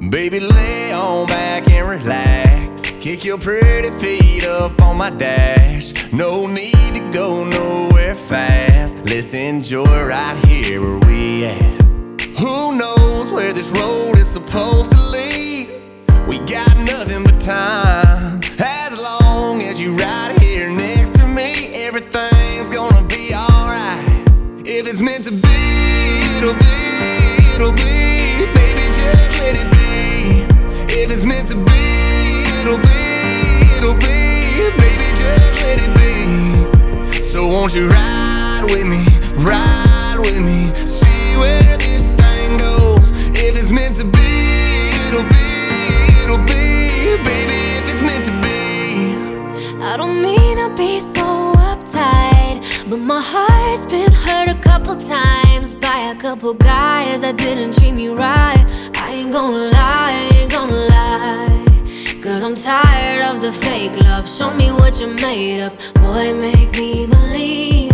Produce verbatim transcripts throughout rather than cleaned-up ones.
Baby, lay on back and relax. Kick your pretty feet up on my dash. No need to go nowhere fast. Let's enjoy right here where we at. Who knows where this road is supposed to lead? We got nothing but time. As long as you right here next to me, everything's gonna be alright. If it's meant to be, it'll be, it'll be. Baby, just let it be. If it's meant to be, it'll be, it'll be. Baby, just let it be. So won't you ride with me, ride with me, see where this thing goes. If it's meant to be, it'll be, it'll be. Baby, if it's meant to be. I don't mean to be so uptight, but my heart's been hurt a couple times by a couple guys that didn't treat me right. I ain't gonna lie, I ain't gonna lie, cause I'm tired of the fake love. Show me what you're made of, boy, make me believe.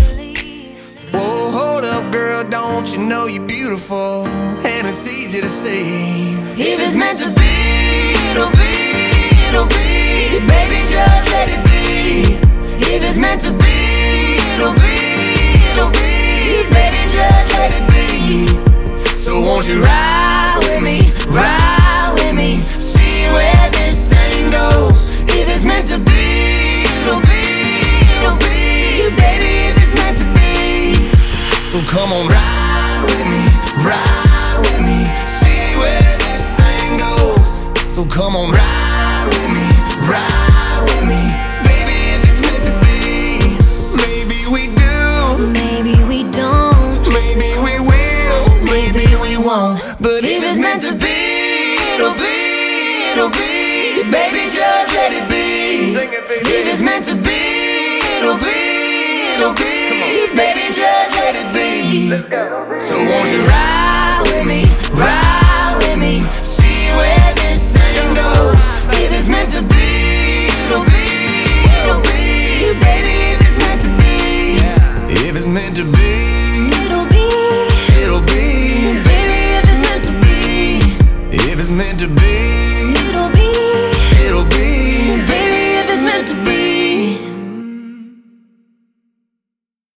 Whoa, hold up, girl, don't you know you're beautiful? And it's easy to see. If it's meant to be, it'll be, it'll be. Baby, just let it be. If it's meant to be, it'll be, it'll be. Baby, just let it be. So won't you ride with me, ride with me, see where this thing goes. If it's meant to be, it'll be, it'll be. Baby, if it's meant to be. So come on, ride with me, ride with me, see where this thing goes. So come on, ride with me, ride with me, baby, if it's meant to be. Maybe we do, maybe we don't, maybe we will, maybe we won't. But if it's meant to be, it'll be, it'll be. Baby, just let it be. Sing it, baby. If it's meant to be, it'll be, it'll be. Baby, just let it be. Let's go. So won't you ride with me, ride